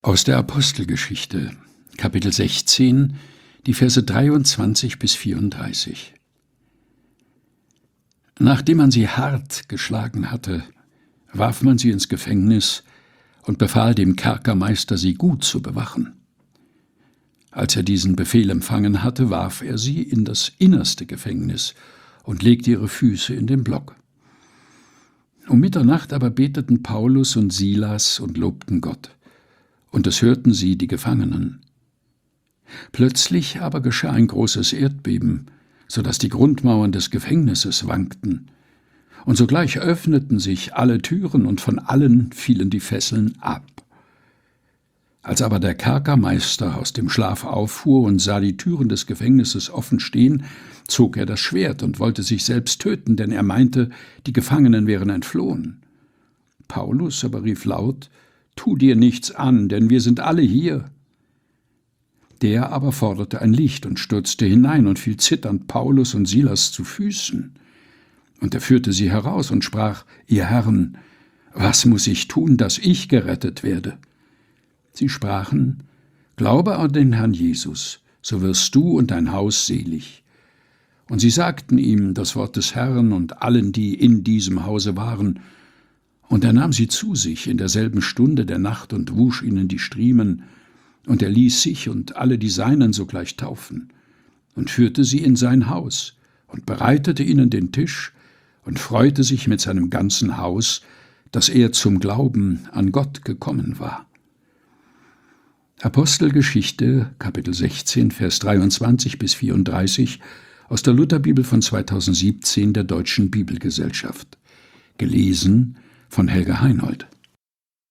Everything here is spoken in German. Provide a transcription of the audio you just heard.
Aus der Apostelgeschichte, Kapitel 16, die Verse 23 bis 34. Nachdem man sie hart geschlagen hatte, warf man sie ins Gefängnis und befahl dem Kerkermeister, sie gut zu bewachen. Als er diesen Befehl empfangen hatte, warf er sie in das innerste Gefängnis und legte ihre Füße in den Block. Um Mitternacht aber beteten Paulus und Silas und lobten Gott. Und es hörten sie, die Gefangenen. Plötzlich aber geschah ein großes Erdbeben, so dass die Grundmauern des Gefängnisses wankten. Und sogleich öffneten sich alle Türen und von allen fielen die Fesseln ab. Als aber der Kerkermeister aus dem Schlaf auffuhr und sah die Türen des Gefängnisses offen stehen, zog er das Schwert und wollte sich selbst töten, denn er meinte, die Gefangenen wären entflohen. Paulus aber rief laut: »Tu dir nichts an, denn wir sind alle hier.« Der aber forderte ein Licht und stürzte hinein und fiel zitternd Paulus und Silas zu Füßen. Und er führte sie heraus und sprach: »Ihr Herren, was muss ich tun, dass ich gerettet werde?« Sie sprachen: »Glaube an den Herrn Jesus, so wirst du und dein Haus selig.« Und sie sagten ihm das Wort des Herrn und allen, die in diesem Hause waren. Und er nahm sie zu sich in derselben Stunde der Nacht und wusch ihnen die Striemen, und er ließ sich und alle die Seinen sogleich taufen, und führte sie in sein Haus und bereitete ihnen den Tisch und freute sich mit seinem ganzen Haus, dass er zum Glauben an Gott gekommen war. Apostelgeschichte, Kapitel 16, Vers 23 bis 34 aus der Lutherbibel von 2017 der Deutschen Bibelgesellschaft. Gelesen von Helga Heinold.